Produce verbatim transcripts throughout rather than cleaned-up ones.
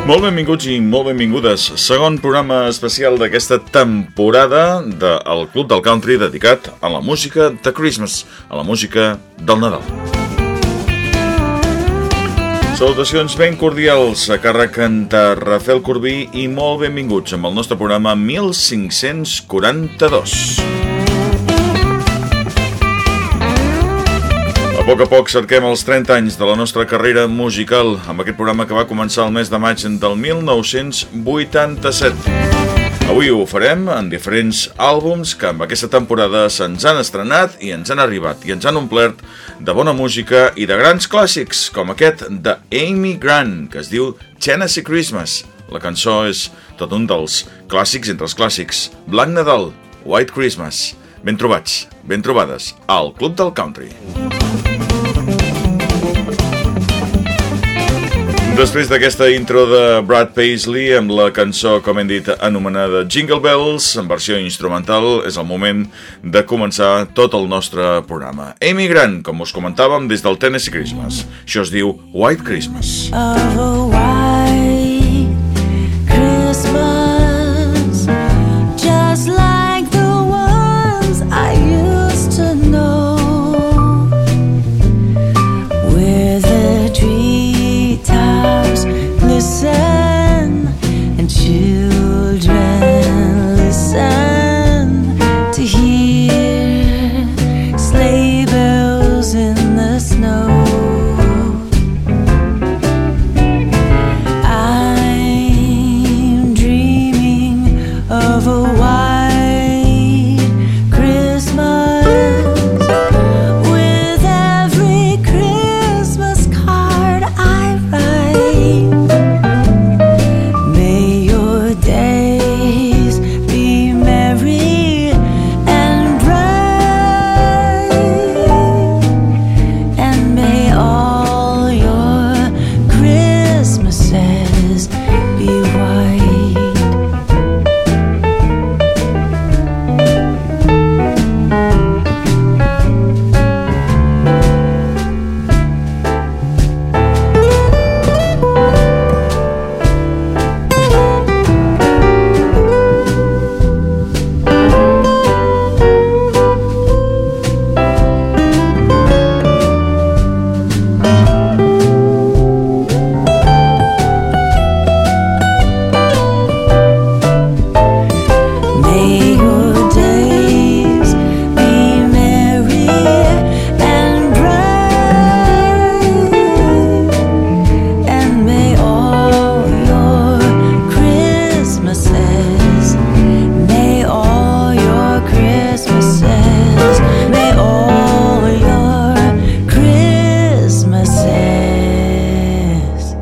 Molt benvinguts i molt benvingudes. Segon programa especial d'aquesta temporada del Club del Country dedicat a la música de Christmas, a la música del Nadal. Salutacions ben cordials a càrrec de Rafael Corbí i molt benvinguts amb el nostre programa mil cinc-cents quaranta-dos. A poc a poc cerquem els trenta anys de la nostra carrera musical amb aquest programa que va començar el mes de maig del mil nou-cents vuitanta-set. Avui ho farem en diferents àlbums que amb aquesta temporada se'ns han estrenat i ens han arribat i ens han omplert de bona música i de grans clàssics com aquest de Amy Grant que es diu Tennessee Christmas. La cançó és tot un dels clàssics entre els clàssics. Blanc Nadal, White Christmas. Ben trobats, ben trobades al Club del Country. Després d'aquesta intro de Brad Paisley amb la cançó, com hem dit, anomenada Jingle Bells, en versió instrumental, és el moment de començar tot el nostre programa. Amy Grant, com us comentàvem, des del Tennessee Christmas. Això es diu White Christmas. Oh, white Christmas, just like the ones I used to know, where the treetops glisten and children listen to hear sleigh bells in the snow. I'm dreaming of a white Christmas with every Christmas card I write. May your days be merry and bright, and may all your Christmases be white. May your days be merry and bright, and may all your Christmases, may all your Christmases, may all your Christmases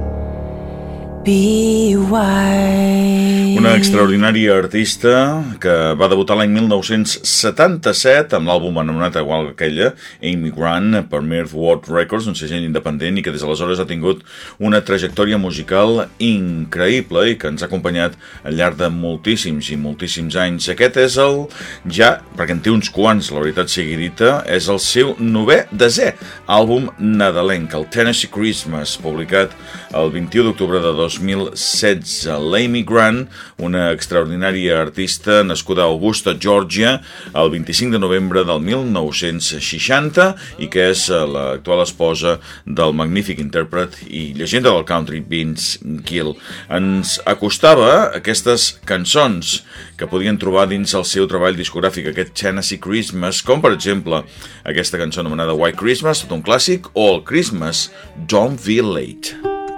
be white. Una extraordinària artista que va debutar l'any mil nou-cents setanta-set amb l'àlbum anomenat igual que ella, Amy Grant, per Mirth World Records, un segell independent i que des d'aleshores ha tingut una trajectòria musical increïble i que ens ha acompanyat al llarg de moltíssims i moltíssims anys. Aquest és el, ja, perquè en té uns quants, la veritat sigui dita, és el seu novè desè àlbum nadalenc, el Tennessee Christmas, publicat el vint-i-u d'octubre de dos mil setze. L'Amy Grant, una extraordinària artista nascuda a Augusta, Georgia, el vint-i-cinc de novembre del mil nou-cents seixanta i que és l'actual esposa del magnífic intèrpret i llegenda del country Vince Gill. Ens acostava aquestes cançons que podien trobar dins el seu treball discogràfic, aquest Tennessee Christmas, com per exemple aquesta cançó anomenada White Christmas, tot un clàssic, o el Christmas Don't Be Late.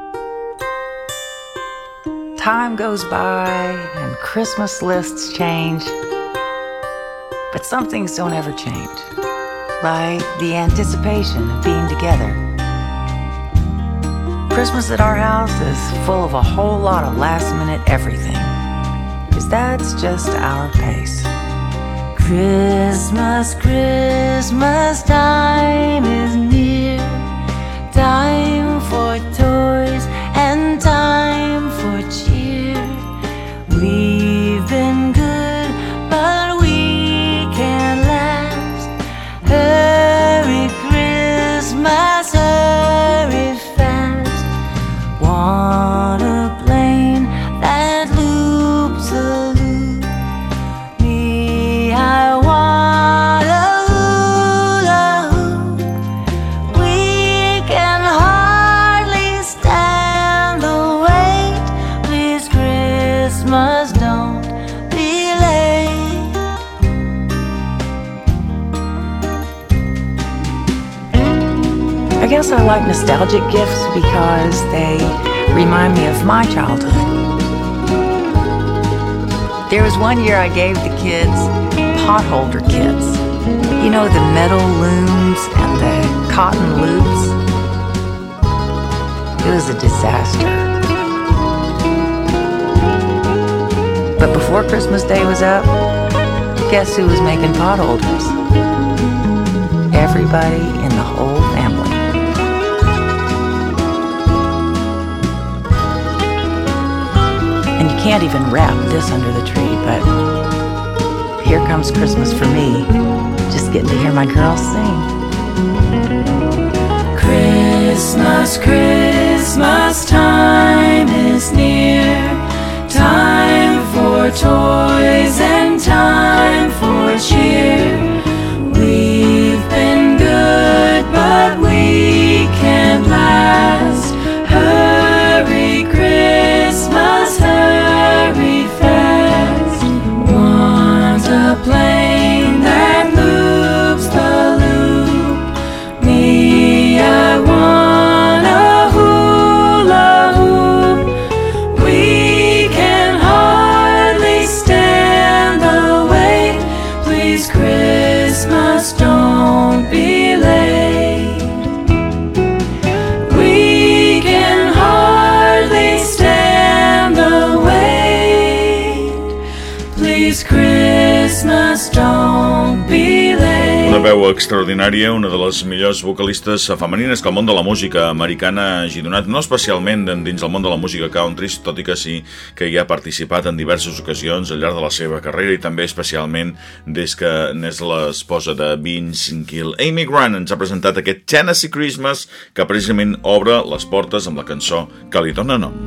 Time goes by and Christmas lists change, but some things don't ever change, like the anticipation of being together. Christmas at our house is full of a whole lot of last-minute everything, because that's just our pace. Christmas, Christmas time is near, time for toys and time for cheer. We've been good, but we can't last. Hurry Christmas, hurry fast. Wanna blame guess I like nostalgic gifts because they remind me of my childhood. There was one year I gave the kids potholder kits. You know, the metal looms and the cotton loops. It was a disaster. But before Christmas Day was up, guess who was making potholders? Everybody in the whole family. And you can't even wrap this under the tree, but here comes Christmas for me. Just getting to hear my girls sing. Christmas, Christmas time is near. Time for toys and time for cheer. We've been good, but we can't last. Hurry, Christmas, hurry fast. Want a plane that loops the loop. Me, I want a hula hoop. We can hardly stand the wait. Please, Christmas, don't be late. We can hardly stand the wait. Please, Christmas, don't be late. Una veu extraordinària, una de les millors vocalistes femenines que el món de la música americana hagi donat, no especialment dins del món de la música country, tot i que sí que hi ha participat en diverses ocasions al llarg de la seva carrera i també especialment des que n'és l'esposa de Vince Gill. Amy Grant ens ha presentat aquest Tennessee Christmas que precisament obre les portes amb la cançó que li dona nom.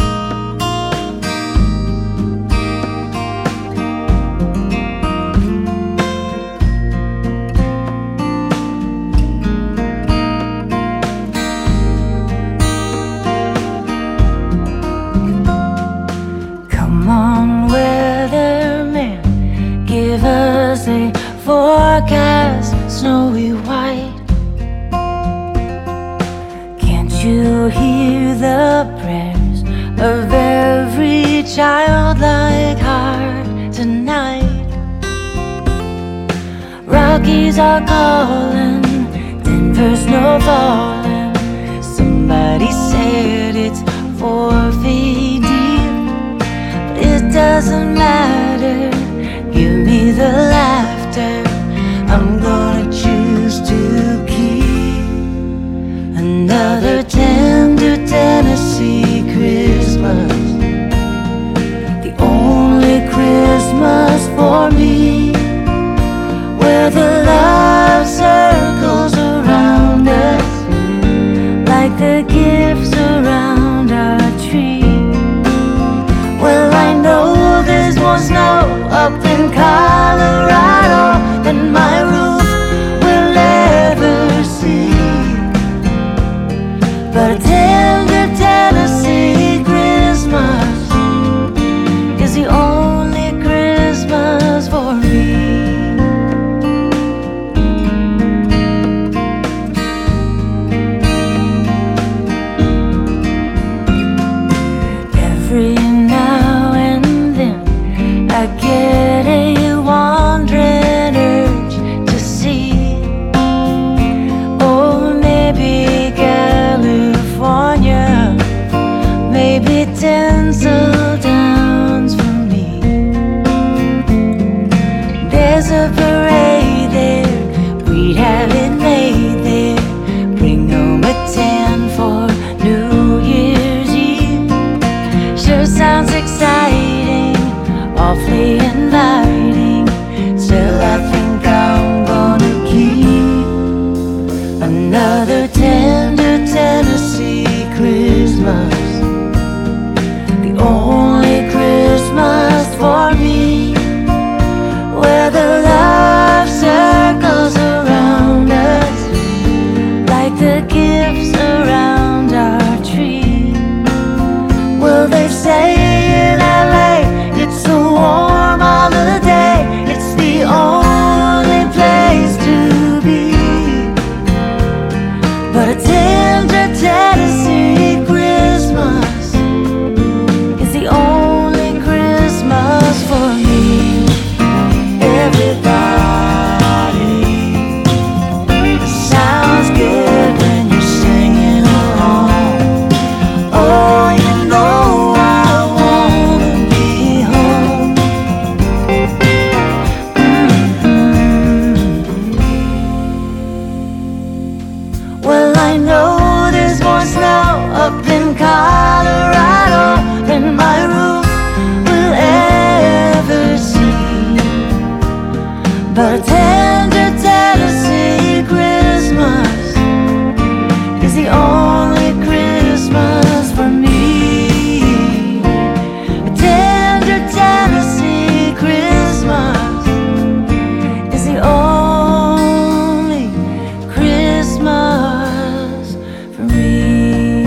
Come on, weatherman, give us a forecast, snowy white. Can't you hear the prayers of every childlike heart tonight? Rockies are calling, Denver snow falling. Somebody said it's four feet deep, but it doesn't matter. Give me the laughter. I'm gonna choose to keep another tender Tennessee Christmas, the only Christmas for me, where the love circles around us like the gifts around our tree. Well, I know there's more snow up in Colorado than my roof will ever see, but a tender Tennessee Christmas is the only Christmas for me. Every now and then I get a wandering urge to see, oh, maybe California, maybe Tinsel Downs for me. There's a parade there, we'd have it made there. Bring home a tan for New Year's Eve. Sure sounds exciting, awfully inviting. Still, I think I'm gonna keep another tender Tennessee Christmas, the only Christmas for me, where the love circles around us like the gifts around our tree. Well, they say in L A it's so warm all the day, it's the only place to be. but a tender Tennessee Christmas is the only Christmas for me. Everybody, it sounds good when you're singing along. Oh, you know I wanna be home. Mm-hmm. Well, I know there's more snow up in Colorado than my roof will ever see, but a tender Tennessee Christmas is the only Christmas for me. A tender Tennessee Christmas is the only Christmas for me.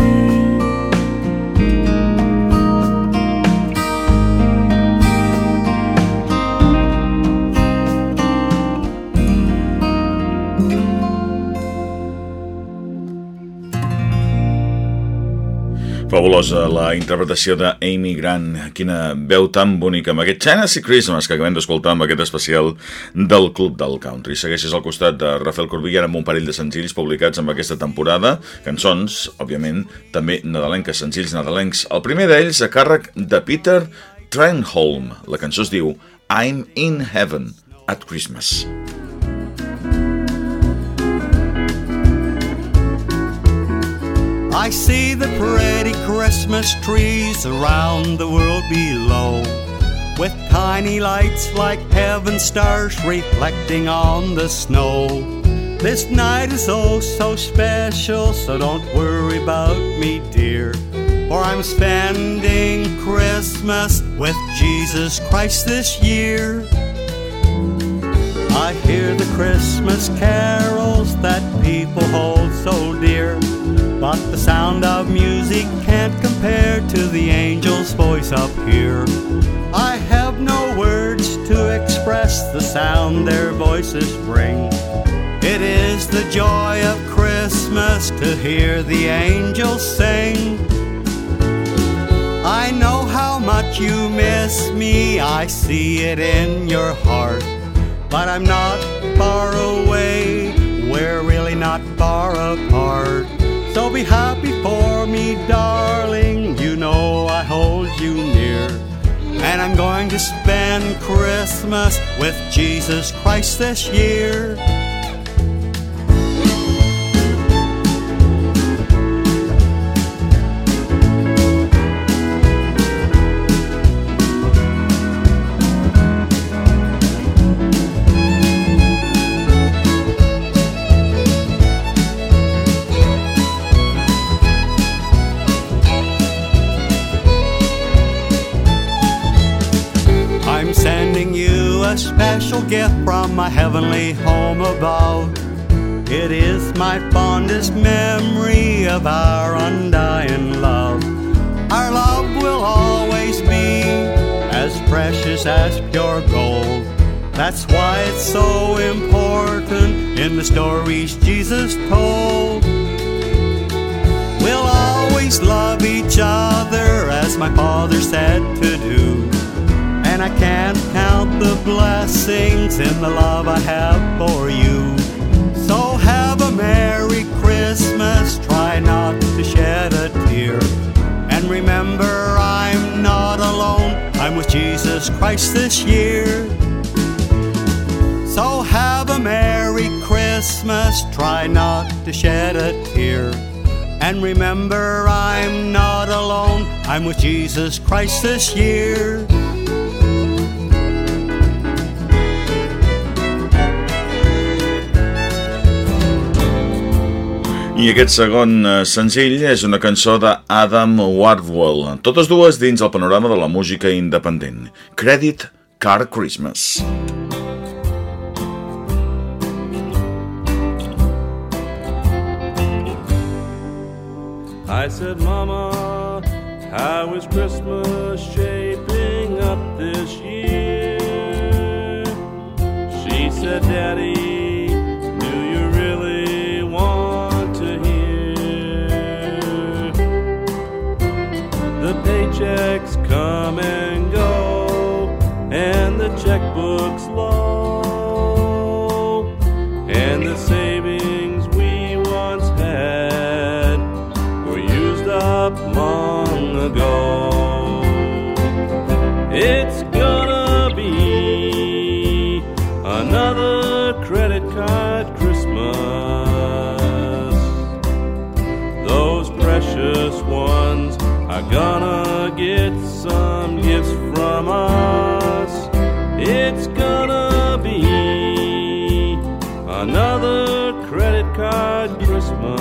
Fabulosa la interpretació de Amy Grant, quina veu tan bonica amb aquest Tennessee Christmas que acabem d'escoltar amb aquest especial del Club del Country. Segueixes al costat de Rafael Corbí ara amb un parell de senzills publicats amb aquesta temporada, cançons, òbviament, també nadalenques, senzills nadalencs. El primer d'ells a càrrec de Peter Trenholm. La cançó es diu I'm in Heaven at Christmas. I see the pretty Christmas trees around the world below, with tiny lights like heaven stars reflecting on the snow. This night is oh so special, so don't worry about me, dear, for I'm spending Christmas with Jesus Christ this year. I hear the Christmas carols that people hold so dear, but the sound of music can't compare to the angel's voice up here. I have no words to express the sound their voices bring. It is the joy of Christmas to hear the angels sing. I know how much you miss me, I see it in your heart, but I'm not far away, we're really not far apart. So be happy for me, darling, you know I hold you near. And I'm going to spend Christmas with Jesus Christ this year. A special gift from my heavenly home above. It is my fondest memory of our undying love. Our love will always be as precious as pure gold. That's why it's so important in the stories Jesus told. We'll always love each other as my Father said to do, and I can't count the blessings in the love I have for you. So have a Merry Christmas, try not to shed a tear, and remember I'm not alone, I'm with Jesus Christ this year. So have a Merry Christmas, try not to shed a tear, and remember I'm not alone, I'm with Jesus Christ this year. I aquest segon senzill és una cançó d'Adam Wardwell, totes dues dins el panorama de la música independent. Credit Car Christmas. I said, Mama, how is Christmas shaping up this year? She said, Daddy, do you really want to hear? gonna go. It's gonna be another credit card Christmas. Those precious ones are gonna get some gifts from us. It's gonna be another credit card Christmas.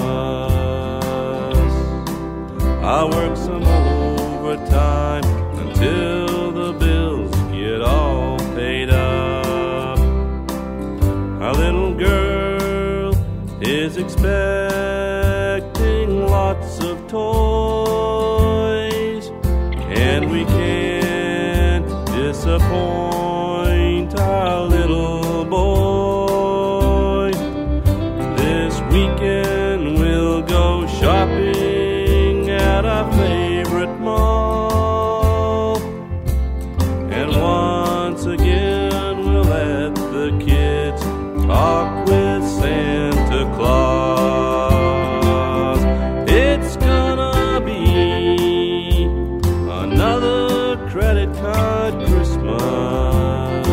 I work some overtime until the bills get all paid up. Our little girl is expecting lots of toys, and we can't disappoint our little boy. This weekend we'll go shopping at our favorite mall, and once again we'll let the kids talk with Santa Claus. It's gonna be another credit card Christmas.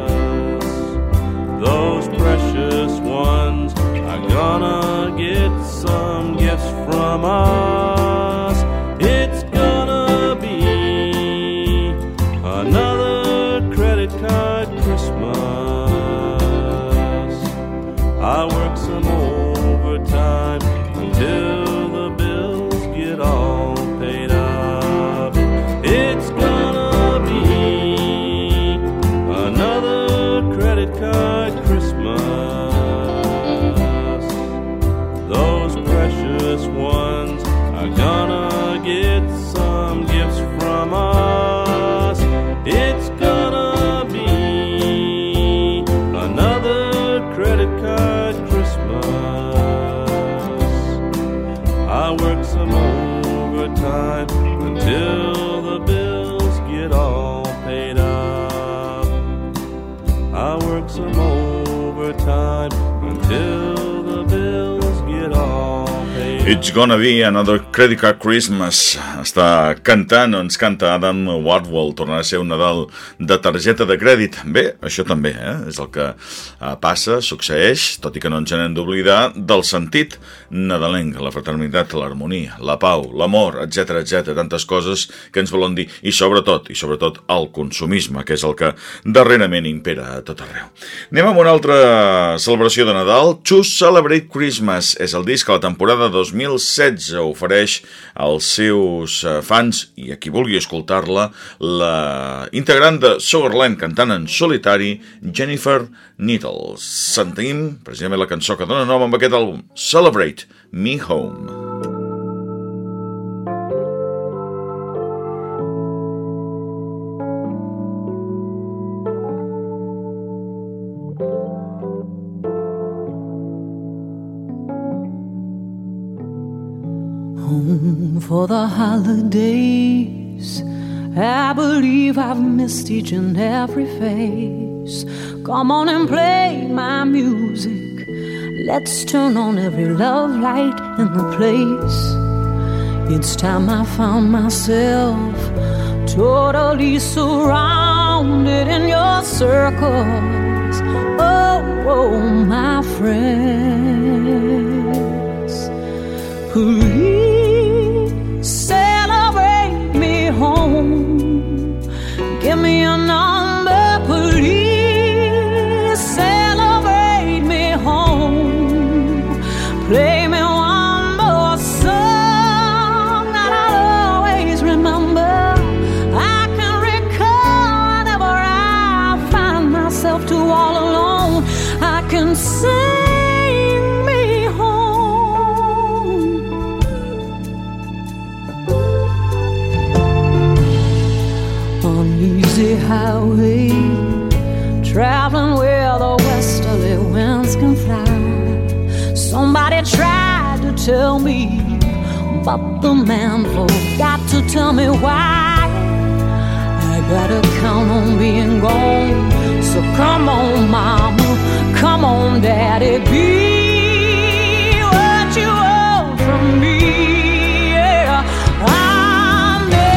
Those precious ones are gonna get some gifts from us. It's gonna be another credit card Christmas. I work some overtime until the bills get all paid up. It's gonna be another credit card Christmas. Those precious ones are gonna get some gifts from us. It's gonna be another credit card Christmas. I work some overtime until the bills get all paid up. I work some overtime until the bills get all paid up. It's gonna be another credit card Christmas. Està cantant, o ens canta Adam Wardwell. Tornarà a ser un Nadal de targeta de crèdit. Bé, això també, eh? És el que eh, passa, succeeix, tot i que no ens n'hem d'oblidar del sentit nadalenc, la fraternitat, l'harmonia, la pau, l'amor, etcètera, etcètera, tantes coses que ens volen dir, i sobretot, i sobretot el consumisme, que és el que darrerament impera a tot arreu. Anem amb una altra celebració de Nadal. To Celebrate Christmas és el disc que la temporada dos mil setze ofereix als seus fans, i a qui vulgui escoltar-la, la integrant de Sugarland cantant en solitari, Jennifer Needles. Sentim precisament la cançó que dona nom amb aquest àlbum, Celebrate Me Home. Home for the holidays. I believe I've missed each and every face. Come on and play my music. Let's turn on every love light in the place. It's time I found myself totally surrounded in your circles. Oh, oh, my friends, please celebrate me home. Give me a number, please celebrate me home. Play me one more song that I'll always remember. I can recall whenever I find myself too all alone. I can sing me home. On easy highway, traveling where the westerly winds can fly. Somebody tried to tell me, but the man forgot to tell me why. I gotta count on being gone. So come on, mama, come on, daddy, be what you want from me. Yeah, I'm there.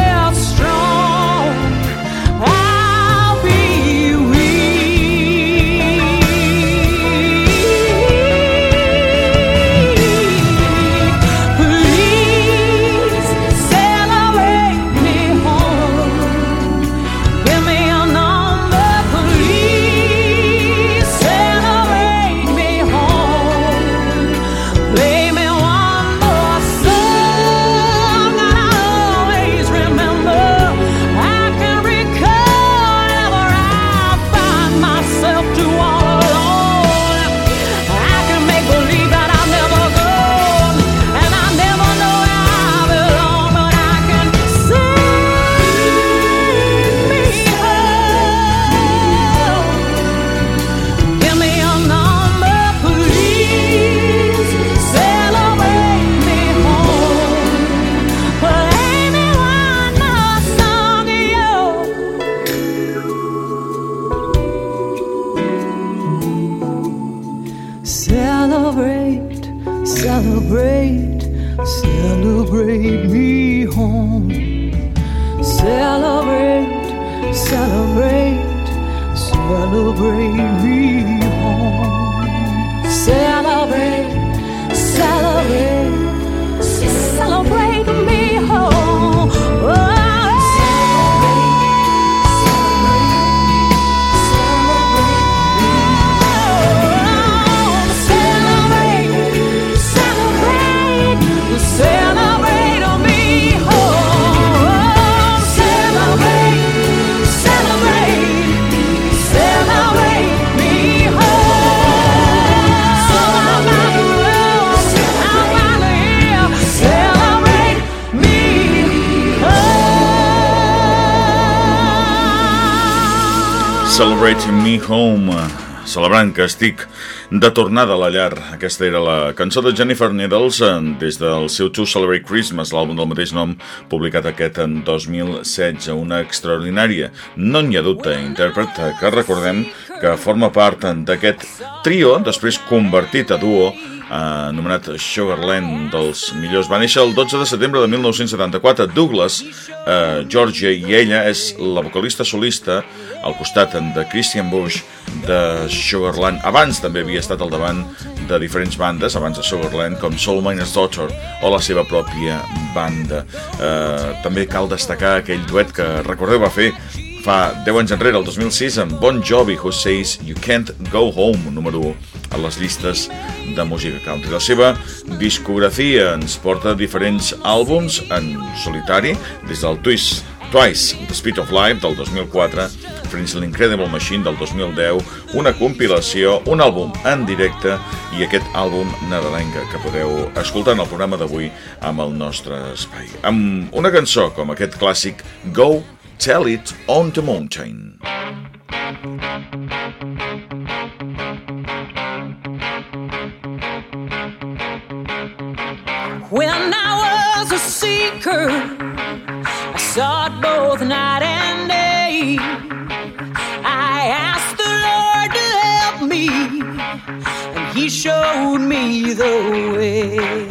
Celebrate, celebrate me home. Celebrate, celebrate, celebrate me home. Celebrate, celebrate, celebrate me home. Oh. Celebrate Me Home, celebrant que estic de tornada a la llar. Aquesta era la cançó de Jennifer Needles des del seu To Celebrate Christmas, l'àlbum del mateix nom, publicat aquest en dos mil setze. Una extraordinària, no n'hi ha dubte, intèrpret que recordem que forma part d'aquest trio, després convertit a duo, Uh, anomenat Sugarland, dels millors. Va néixer el dotze de setembre de mil nou-cents setanta-quatre. Douglas, uh, Georgia, i ella és la vocalista solista al costat de Christian Bush de Sugarland. Abans també havia estat al davant de diferents bandes, abans de Sugarland, com Soul Miner's Daughter o la seva pròpia banda. Uh, també cal destacar aquell duet que, recordeu, va fer fa deu anys enrere, el dos mil sis, amb Bon Jovi, Who Says You Can't Go Home, número u a les llistes de música country. La seva discografia ens porta diferents àlbums en solitari, des del Twist, Twice, The Speed of Life, del dos mil quatre, fins a l'Incredible Machine, del dos mil deu, una compilació, un àlbum en directe i aquest àlbum nadalenca que podeu escoltar en el programa d'avui amb el nostre espai. Amb una cançó com aquest clàssic, Go Tell It on the Mountain. When I was a seeker, I sought both night and day. I asked the Lord to help me, and He showed me the way.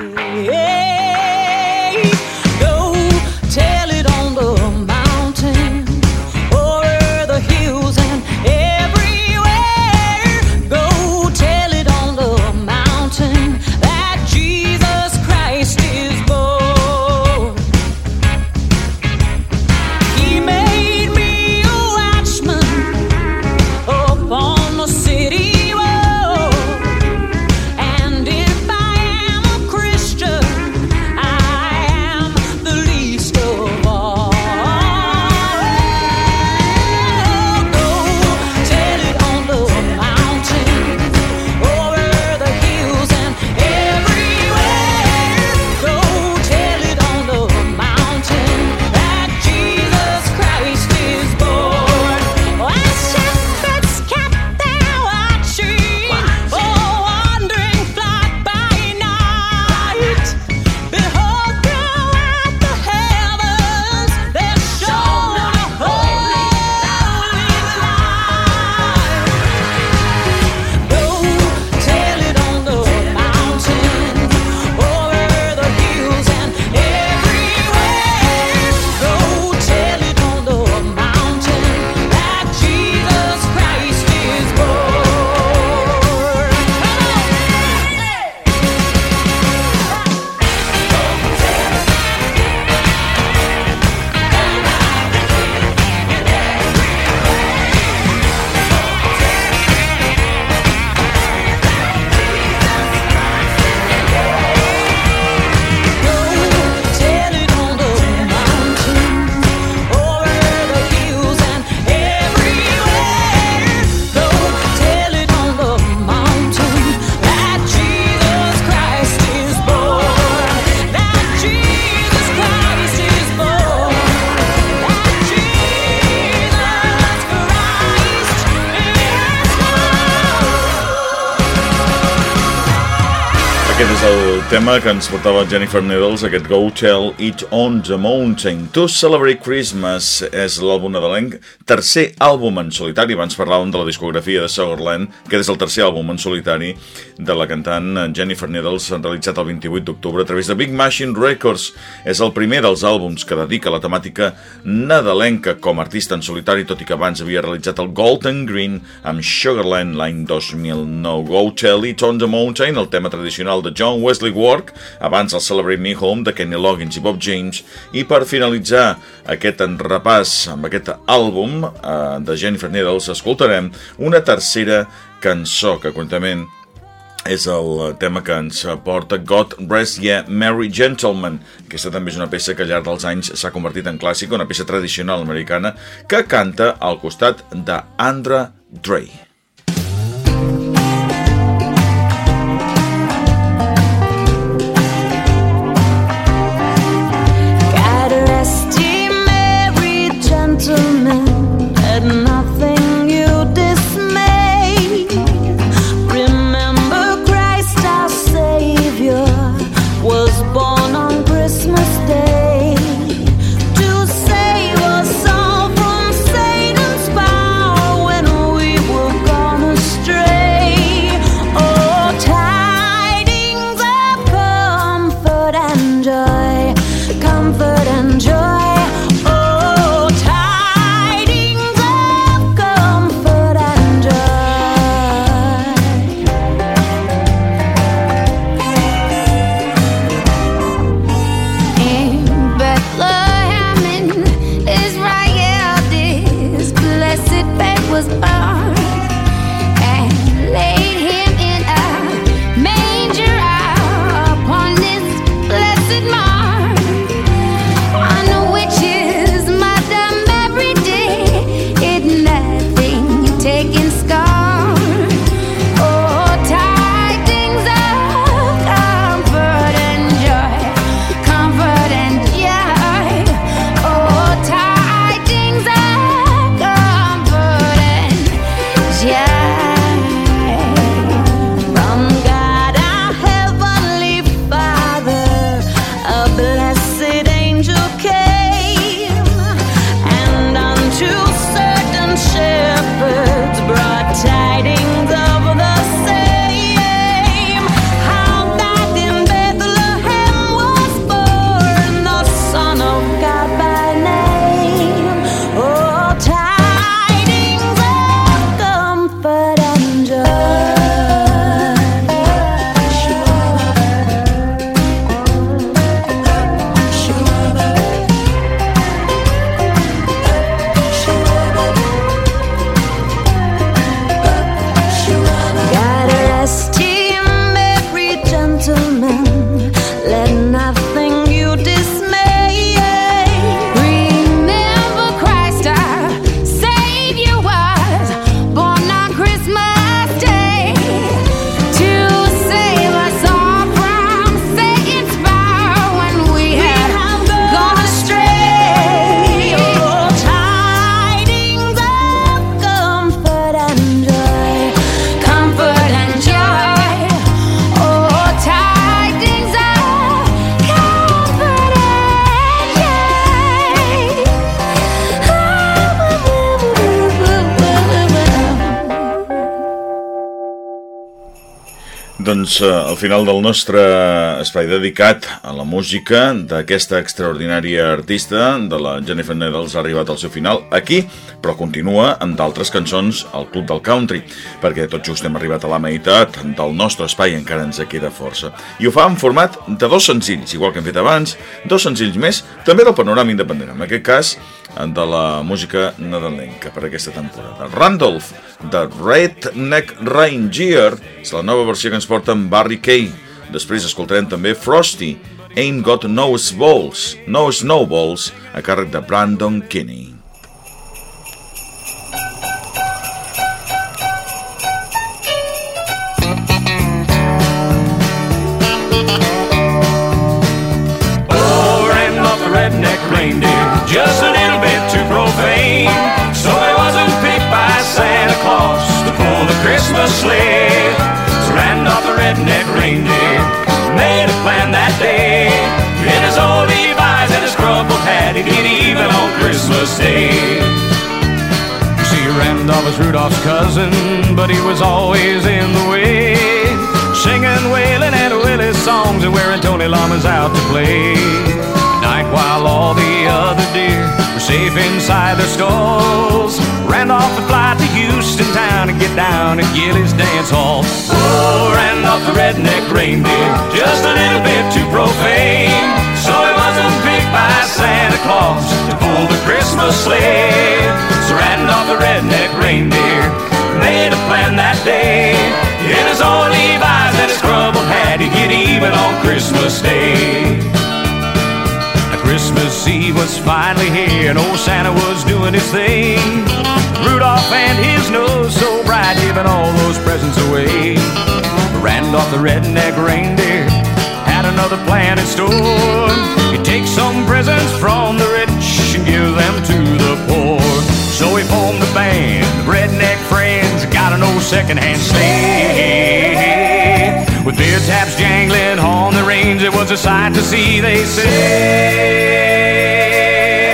Go tell it on the mountain, over the hills and everywhere. Go tell it on the mountain that Jesus Christ is born. He made me a watchman upon the city wall, and if I el tema que ens portava Jennifer Needles, aquest Go Tell It on the Mountain. To Celebrate Christmas és l'àlbum nadalenc, tercer àlbum en solitari. Abans parlàvem de la discografia de Sugarland, que és el tercer àlbum en solitari de la cantant Jennifer Needles, realitzat el vint-i-vuit d'octubre a través de Big Machine Records. És el primer dels àlbums que dedica la temàtica nadalenca com a artista en solitari, tot i que abans havia realitzat el Gold and Green amb Sugarland l'any dos mil nou. Go Tell It on the Mountain, el tema tradicional de John Wesley Work, abans el Celebrate Me Home de Kenny Loggins i Bob James, i per finalitzar aquest repàs amb aquest àlbum eh, de Jennifer Needles escoltarem una tercera cançó que concretament és el tema que ens porta God Rest Ye Merry Gentlemen. Aquesta també és una peça que al llarg dels anys s'ha convertit en clàssic, una peça tradicional americana que canta al costat d'Andra Day. Doncs eh, al final del nostre espai dedicat a la música d'aquesta extraordinària artista de la Jennifer Needles ha arribat al seu final aquí, però continua amb d'altres cançons al Club del Country, perquè tot just hem arribat a la meitat del nostre espai, encara ens queda força. I ho fa en format de dos senzills, igual que hem fet abans, dos senzills més, també del panorama independent, en aquest cas de la música nadalenca per aquesta temporada. Randolph, de Redneck Reindeer, és la nova versió que ens porta en Barry Kay. Després escoltarem també Frosty, Ain't Got No Snowballs, No Snowballs, a càrrec de Brandon Kinney. Oh, Randolph the Redneck Reindeer, just a little bit too profane, so he wasn't picked by Santa Claus to pull the Christmas sleigh. So Randolph the Redneck Reindeer made a Christmas Day. See, Randolph was Rudolph's cousin, but he was always in the way, singing, wailing, and Willie songs and wearing Tony Llamas out to play. Night while all the other deer were safe inside their stalls, Randolph would fly to Houston town and get down at Gilly's dance hall. Oh, Randolph the redneck reindeer, just a little bit too profane, so he wasn't picked by Santa Claus to pull the Christmas sleigh. So Randolph the redneck reindeer made a plan that day, in his old Levi's and his crumpled hat, he'd get even on Christmas Day. Christmas Eve was finally here, and old Santa was doing his thing. Rudolph and his nose so bright, giving all those presents away. Randolph the redneck reindeer had another plan in store. He'd take some presents from the rich and give them to the poor. So he formed a band of redneck friends, got an old secondhand sleigh. With beer taps jangling on the range, it was a sight to see, they say.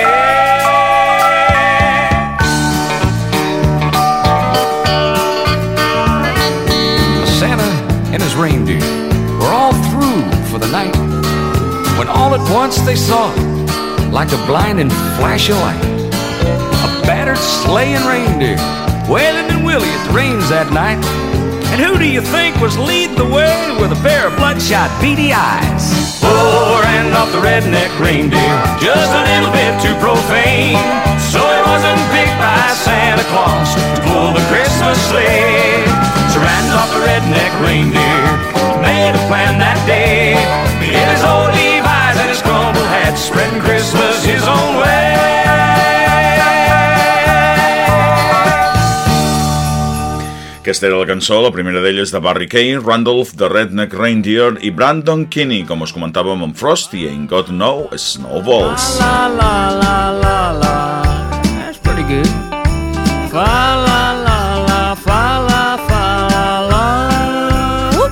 Santa and his reindeer were all through for the night, when all at once they saw, like a blinding flash of light, a battered sleigh and reindeer Waylon and Willie at the reins that night. And who do you think was leading the way with a pair of bloodshot beady eyes? Oh, Randolph the redneck reindeer, just a little bit too profane, so he wasn't picked by Santa Claus to pull the Christmas sleigh. So Randolph the redneck reindeer made a plan that day, in his old Levi's and his crumpled hat, spreading Christmas his own way. Aquesta era la cançó, la primera d'elles de Barry Kay, Randolph the Redneck Reindeer i Brandon Kinney, com us comentàvem amb Frosty Ain't Got No Snowballs. La la la la la, that's pretty good. Fa la la la, fa la fa la la.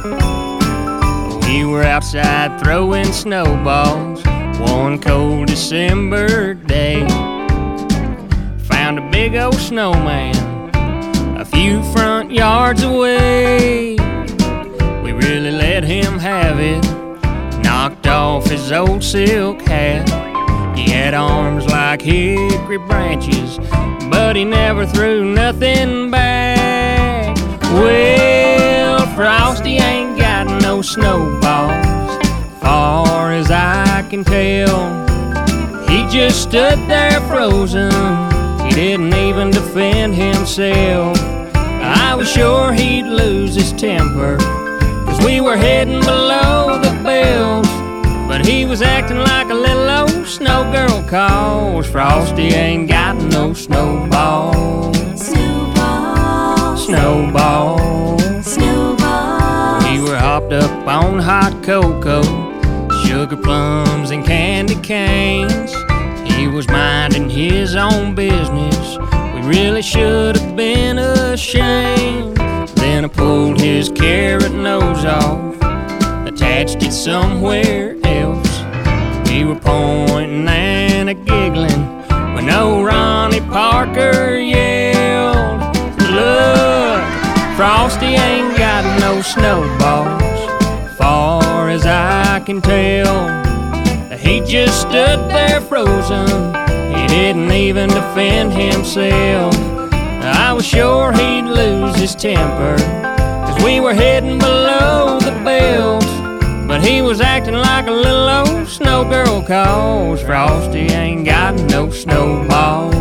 We were outside throwing snowballs one cold December day. Found a big old snowman a few front yards away. We really let him have it, knocked off his old silk hat. He had arms like hickory branches, but he never threw nothing back. Well, Frosty ain't got no snowballs, far as I can tell. He just stood there frozen, he didn't even defend himself. I was sure he'd lose his temper, 'cause we were heading below the bells. But he was acting like a little old snow girl, 'cause Frosty ain't got no snowballs. Snowballs, snowballs, snowballs. We were hopped up on hot cocoa, sugar plums and candy canes. He was minding his own business, we really should have been ashamed. Then I pulled his carrot nose off, attached it somewhere else. We were pointing and a giggling when old Ronnie Parker yelled, "Look, Frosty ain't got no snowballs, far as I can tell." He just stood there frozen, he didn't even defend himself. I was sure he'd lose his temper, 'cause we were heading below the belt. But he was acting like a little old snow girl, 'cause Frosty ain't got no snowballs.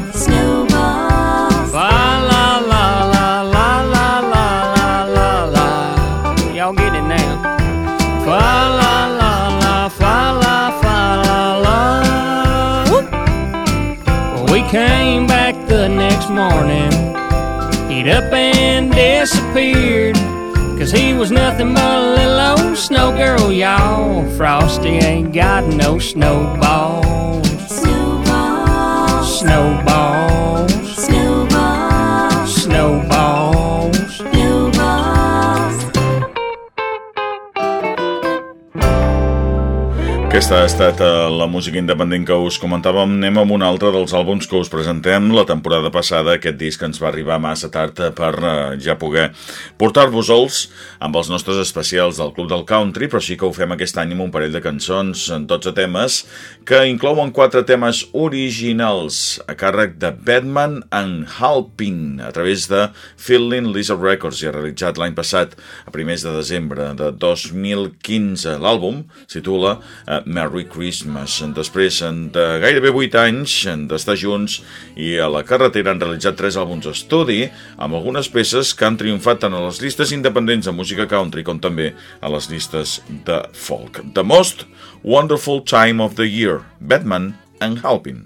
Snowballs. La la la la la la la la la. Y'all get it now. Fa la la la, fa la fa la la. Whoop. Well, we came back the next morning, he'd up and disappeared, 'cause he was nothing but a little old snow girl, y'all. Frosty ain't got no snowballs. Snowballs. Snowballs. Snowballs. Snowballs. Snowballs. Aquesta ha estat la música independent que us comentàvem. Anem amb un altre dels àlbums que us presentem. La temporada passada aquest disc ens va arribar massa tard per eh, ja poder portar-vos-els amb els nostres especials del Club del Country, però sí que ho fem aquest any amb un parell de cançons en dotze temes que inclouen quatre temes originals a càrrec de Batman and Halpin a través de Feeling Lizard Records i realitzat l'any passat a primers de desembre de dos mil quinze. L'àlbum s'hi titula eh, Merry Christmas. Després de gairebé vuit anys d'estar junts i a la carretera han realitzat tres àlbums d'estudi amb algunes peces que han triomfat tant a les llistes independents de música country com també a les llistes de folk. The Most Wonderful Time of the Year, Batman and Halpin.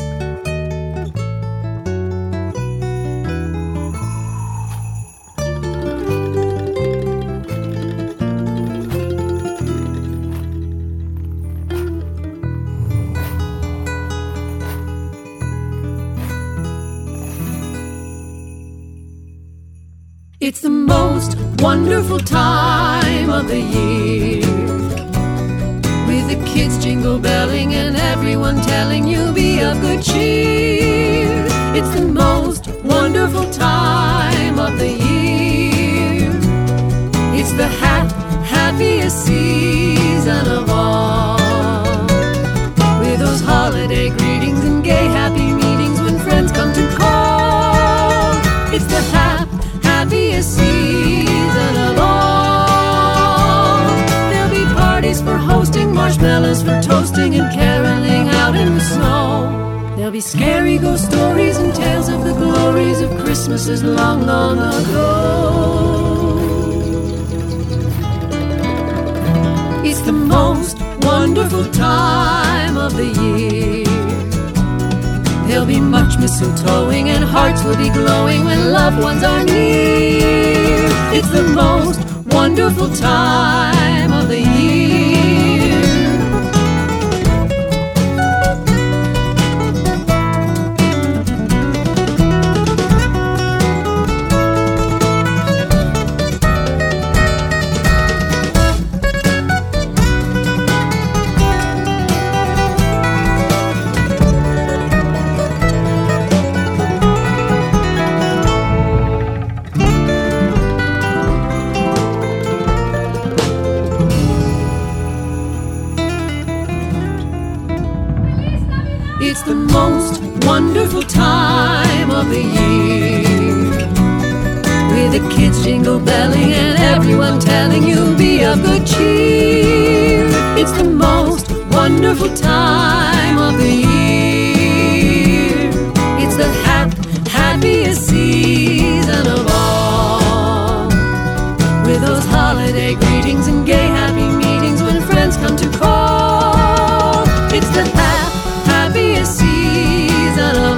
It's the most wonderful time of the year, with the kids jingle belling and everyone telling you be of good cheer. It's the most wonderful time of the year. It's the hap- happiest season of all, with those holiday greetings and gay happy meetings when friends come to call. It's the hap- happiest season of all. There'll be parties for hosting, marshmallows for toasting, and caroling out in the snow. There'll be scary ghost stories and tales of the glories of Christmases long, long ago. It's the most wonderful time of the year. There'll be much mistletoeing and hearts will be glowing when loved ones are near. It's the most wonderful time of the year. It's the most wonderful time of the year, with the kids jingle belling and everyone telling you be of good cheer. It's the most wonderful time of the year. It's the hap- happiest season of all, with those holiday greetings and gay happy meetings when friends come to call. It's the hap- happiest season of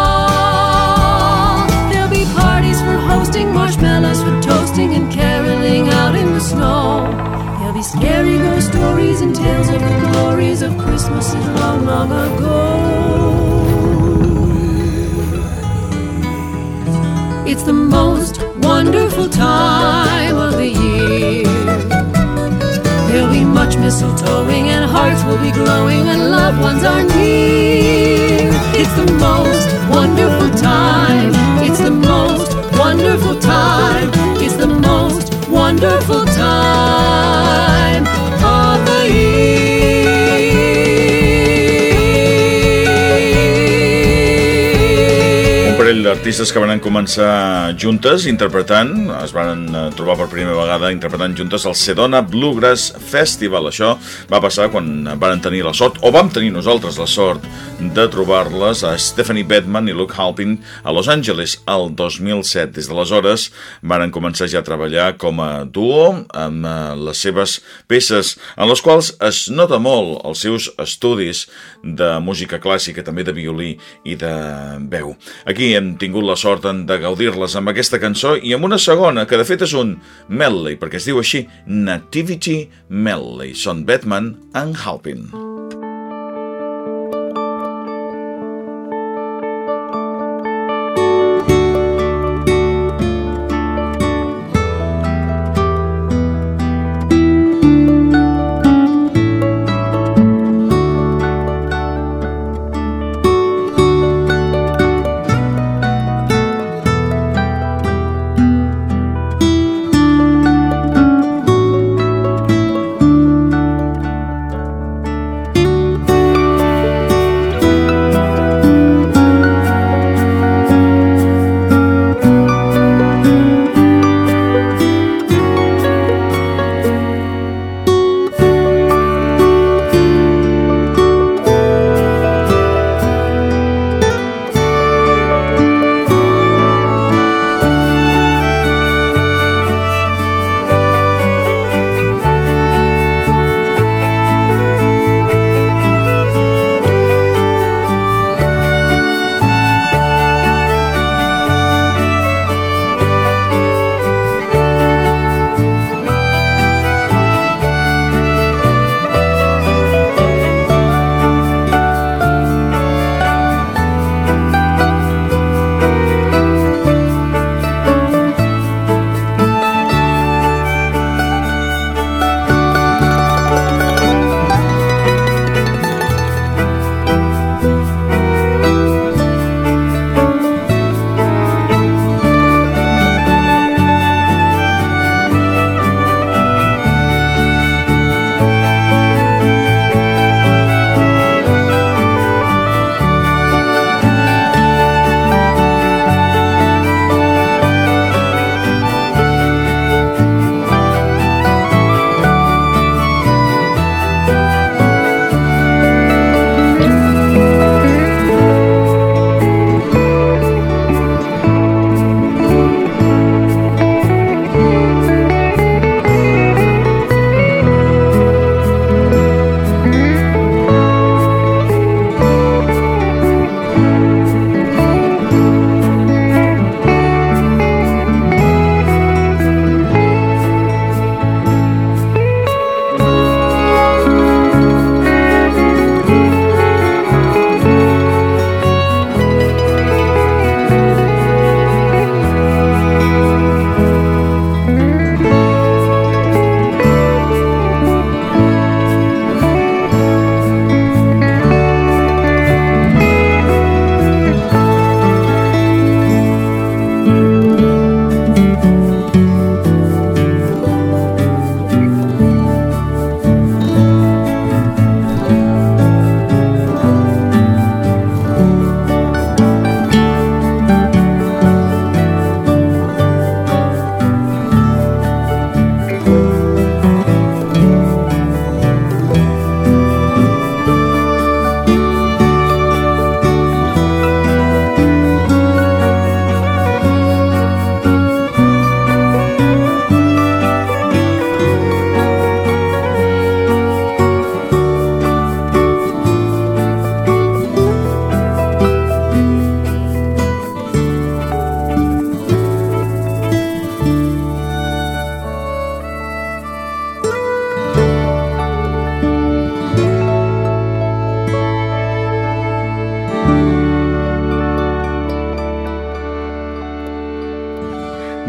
all. There'll be parties for hosting, marshmallows for toasting, and caroling out in the snow. There'll be scary ghost stories and tales of the glories of Christmases long, long ago. It's the most wonderful time of the year. There'll be much mistletoeing and hearts will be glowing when loved ones are near. It's the most wonderful time. It's the most wonderful time. It's the most wonderful time of the year. Un parell d'artistes que van començar juntes interpretant, es van trobar per primera vegada interpretant juntes el Sedona Bluegrass Festival. Això va passar quan van tenir la sort, o vam tenir nosaltres la sort, de trobar-les a Stephanie Batman i Luke Halpin a Los Angeles el dos mil set. Des d'aleshores van començar ja a treballar com a duo amb les seves peces, en les quals es nota molt els seus estudis de música clàssica, també de violí i de veu. Aquí hem tingut la sort de gaudir-les amb aquesta cançó i amb una segona, que de fet és un medley, perquè es diu així, Nativity Medley. Són Batman and Halpin.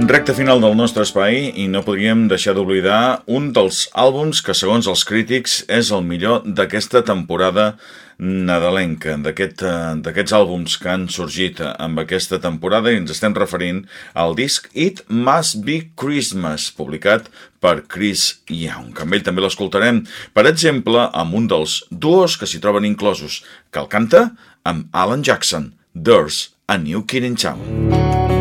Recte final del nostre espai i no podríem deixar d'oblidar un dels àlbums que, segons els crítics, és el millor d'aquesta temporada nadalenca, d'aquest, d'aquests àlbums que han sorgit amb aquesta temporada, i ens estem referint al disc It Must Be Christmas, publicat per Chris Young. Amb ell també l'escoltarem, per exemple, amb un dels duos que s'hi troben inclosos, que el canta amb Alan Jackson, There's a New Kid in Town.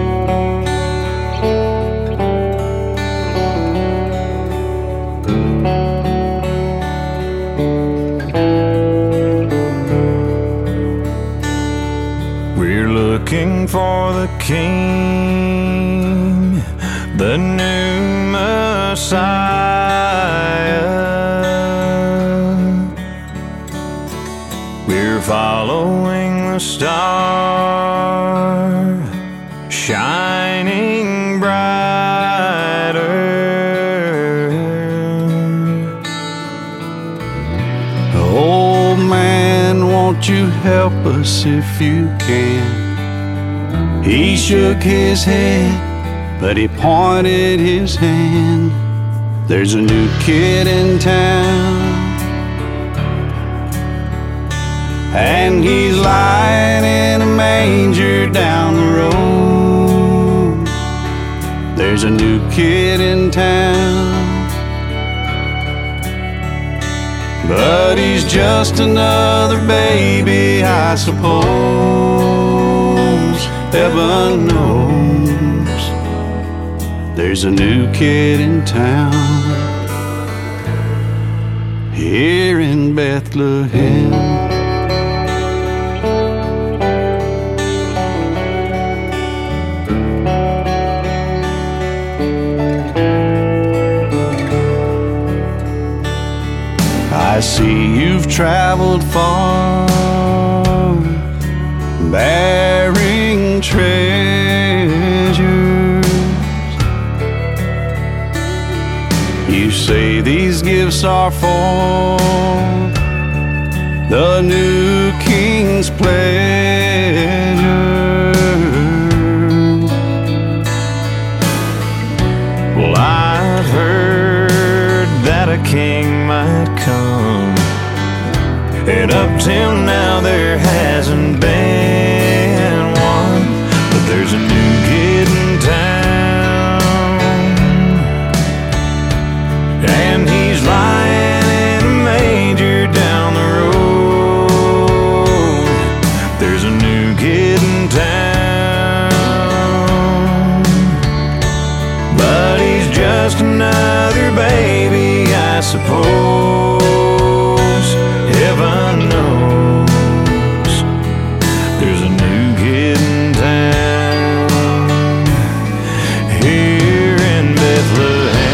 Looking for the King, the new Messiah. We're following the star, shining brighter. Old man, won't you help us if you can? He shook his head, but he pointed his hand. There's a new kid in town, and he's lying in a manger down the road. There's a new kid in town, but he's just another baby, I suppose. Heaven knows there's a new kid in town here in Bethlehem. I see you've traveled far, bearing treasures. You say these gifts are for the new king's pleasure. Well, I've heard that a king might come, and up till now there hasn't been one. But there's a new kid in town, and he's lying in a manger down the road. There's a new kid in town, but he's just another baby, I suppose. Heaven knows there's a new kid in town here in Bethlehem.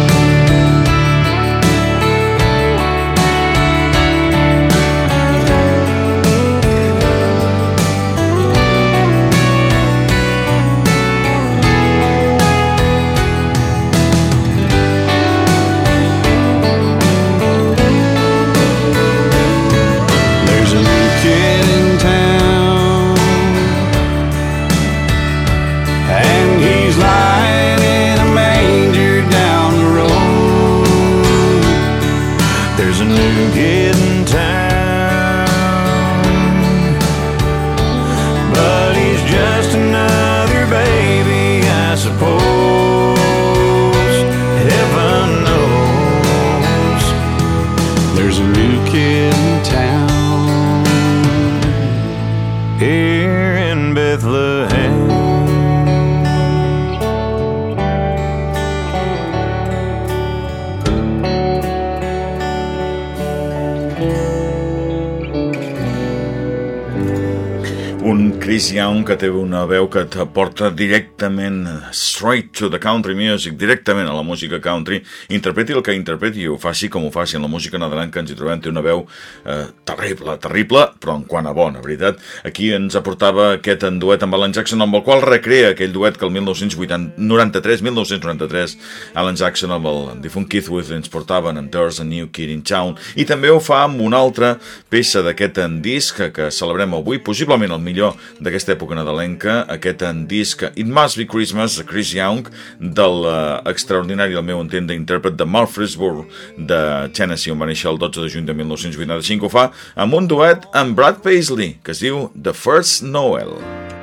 Chris Young, que té una veu que et porta directament straight to the country music, directament a la música country, interpreti el que interpreti i ho faci com ho faci en la música nadalenca que ens hi trobem. Té una veu eh, terrible, terrible, però en quant a bona, veritat. Aquí ens aportava aquest en duet amb Alan Jackson, amb el qual recrea aquell duet que el mil nou-cents noranta-tres Alan Jackson amb el difunt Keith Whitley ens portaven en There's a New Kid in Town, i també ho fa amb una altra peça d'aquest disc que celebrem avui, possiblement el millor millor d'aquesta època nadalenca, aquest disc It Must Be Christmas, de Chris Young, del uh, extraordinari, al meu entendre, intèrpret de Murfreesboro, de Tennessee, on va néixer el dotze de juny de mil nou-cents vuitanta-cinc. Ho fa amb un duet amb Brad Paisley, que es diu The First Noel.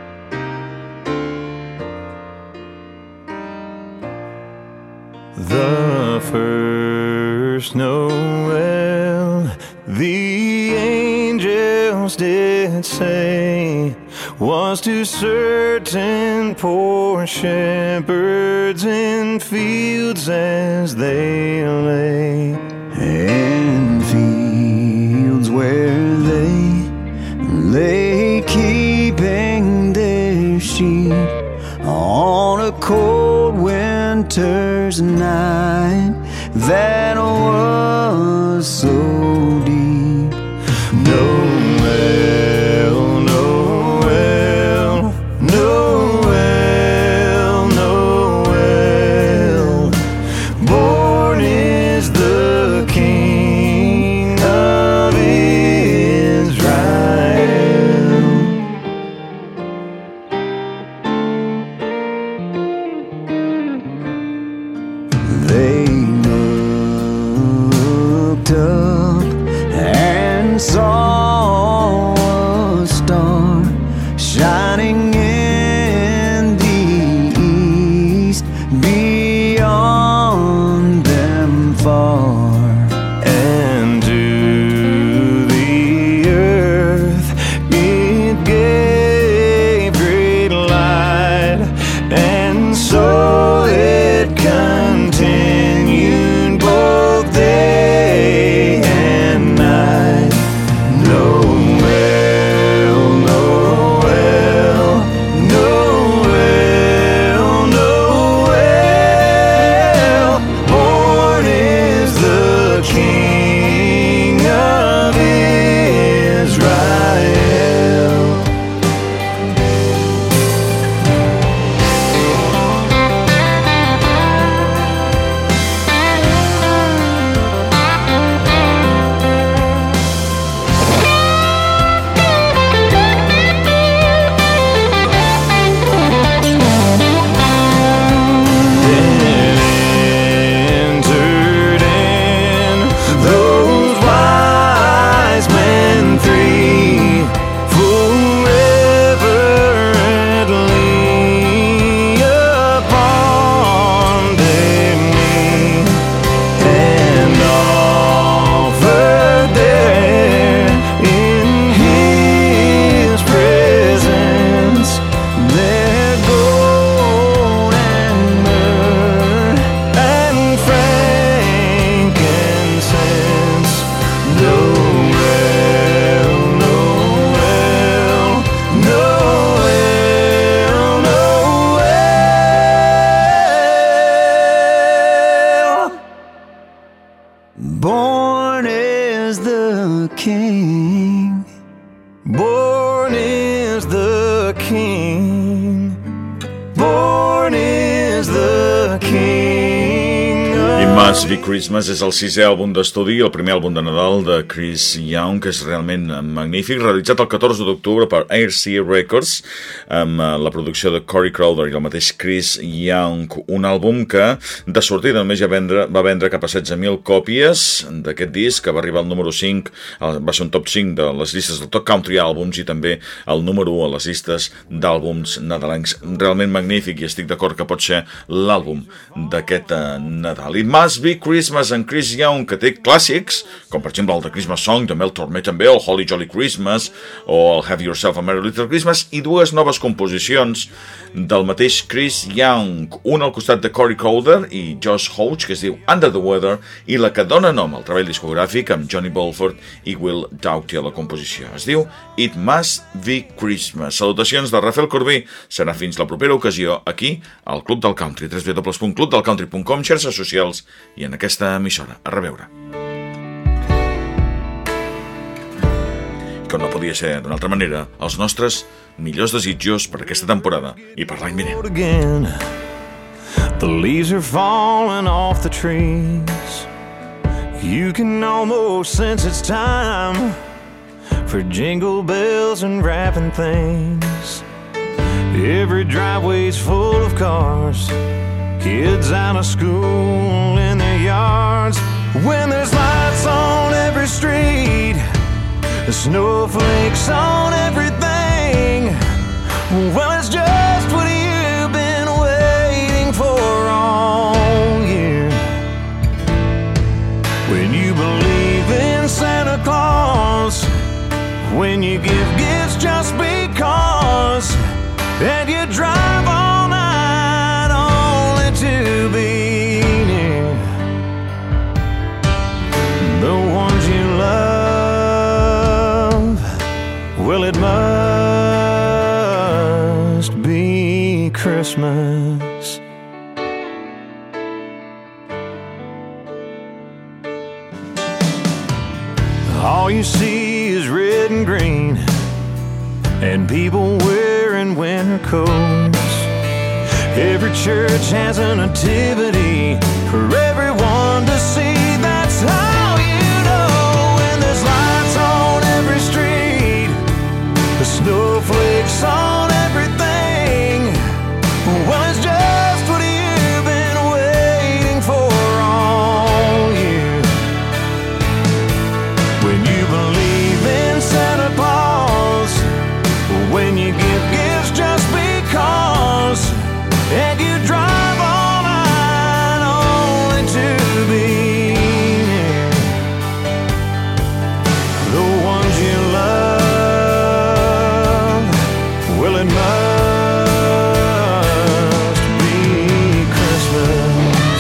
The first Noel, the angels did say, was to certain poor shepherds in fields as they lay, in fields where they lay keeping their sheep on a cold winter's night that was so deep. Noel, Noel, Noel, Noel, born is the King of Israel. They looked up and saw a star shining in the east beyond them far, and to the earth it gave great light, and so it continued both day and night. Noel, Noel, Noel, Noel, born is the King of Israel. Entered in those wise men three, full reverently upon their knee, and offered there in His presence their gold and myrrh and frankincense. Noel, Noel, Noel, Noel, born is the King, born is the King, born is the King of It Must Be Christmas és el sisè àlbum d'estudi, el primer àlbum de Nadal de Chris Young, que és realment magnífic, realitzat el catorze d'octubre per A R C Records, amb la producció de Corey Crowder i el mateix Chris Young. Un àlbum que, de sortida, només ja vendre, va vendre cap a setze mil còpies d'aquest disc, que va arribar al número cinc, va ser un top cinc de les llistes del Top Country Albums i també el número u a les llistes d'àlbums nadalencs. Realment magnífic, i estic d'acord que pot ser l'àlbum d'aquest Nadal. It Must Be Christmas en Chris Young, que té clàssics, com per exemple el de Christmas Song, de Mel Tormé també, el Holly Jolly Christmas, o el Have Yourself a Merry Little Christmas, i dues noves composicions del mateix Chris Young, una al costat de Corey Crowder i Josh Hoge, que es diu Under the Weather, i la que dona nom al treball discogràfic amb Johnny Bolford i Will Doughty a la composició. Es diu It Must Be Christmas. Salutacions de Rafael Corbí. Serà fins la propera ocasió aquí al Club del Country, w w w punt club del country punt com, xarxes socials i en aquesta emissora. A reveure. Com no podia ser d'una altra manera, els nostres millors desitjos per aquesta temporada i per l'any vinent. The leaves are falling off the trees. You can almost sense it's time for jingle bells and wrapping things. Every driveway's full of cars, kids out of school in their yards. When there's lights on every street, snowflakes on everything, well, it's just what you've been waiting for all year. When you believe in Santa Claus, when you give gifts just because, and you drive all night only to be near the ones you love. Well, it must be Christmas. All you see is red and green, and people wearing winter coats. Every church has a nativity for everyone to see. That's how you know. When there's lights on every street, the snowflakes on everything, well, it's just what you've been waiting for all year. When you believe in Santa Claus, when you give gifts just because, and you drive all night only to be near the ones you love, well, it must be Christmas.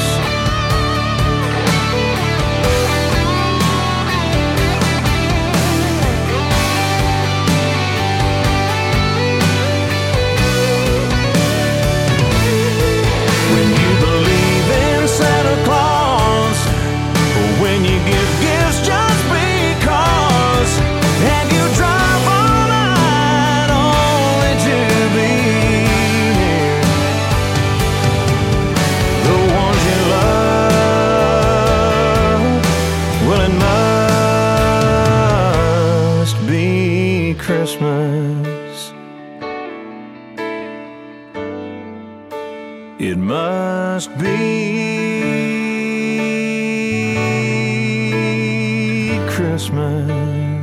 When you believe in Santa Claus, when you give gifts just because, and you drive all night only to be near the ones you love, well, it must be Christmas. It must be Christmas.